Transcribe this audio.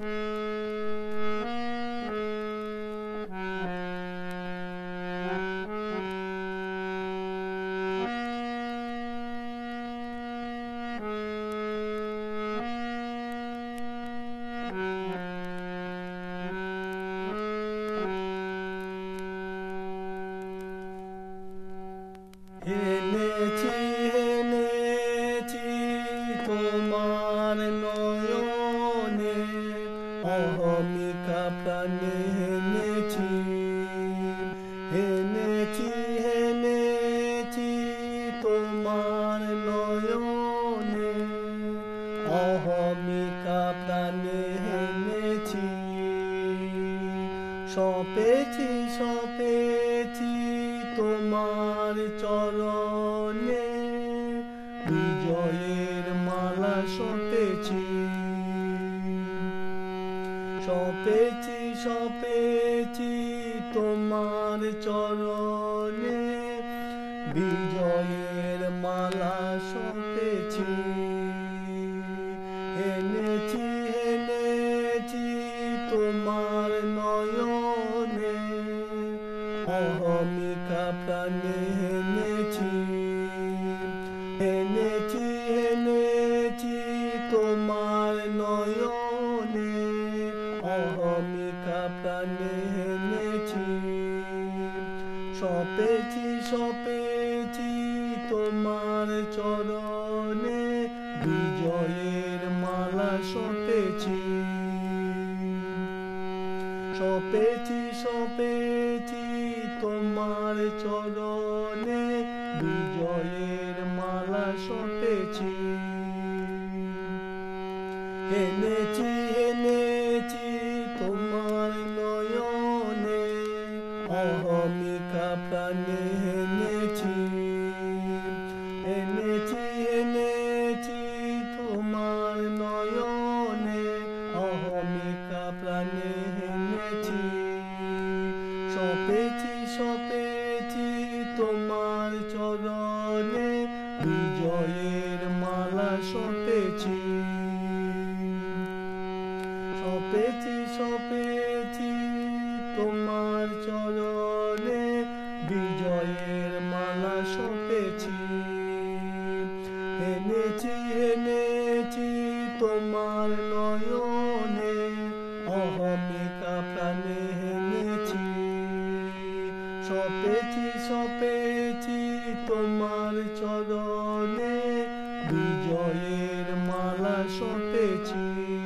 এনেছি এনেছি তোমার নয়নে অহমিকা প্রাণে এনেছি এনেছি এনেছি তোমার নয়নে অহমিকা প্রাণে এনেছি সপেছি সপেছি তোমার চরণে বিজয়ের মালা সপেছি সপেছি সপেছি তোমার চরণে বিজয়ের মালা সপেছি এনেছি এনেছি তোমার নয়নে অহমিকা প্রাণে এনেছি এনেছি এনেছি তোমার নয়নে অহমিকা প্রাণে এনেছি সপেছি সপেছি তোমার চরণে বিজয়ের মালা সপেছি সপেছি সপেছি তোমার চরণে বিজয়ের মালা সপেছি এনেছি এনেছি তোমার নয়নে অহমিকা প্রাণে এনেছি এনেছি এনেছি তোমার নয়নে অহমিকা প্রাণে এনেছি সপেছি সপেছি তোমার চরণে বিজয়ের মালা সপেছি সপেছি সপেছি তোমার চরণে বিজয়ের মালা সপেছি এনেছি এনেছি তোমার নয়নে অহমিকা প্রাণে এনেছি সপেছি সপেছি তোমার চরণে বিজয়ের মালা সপেছি।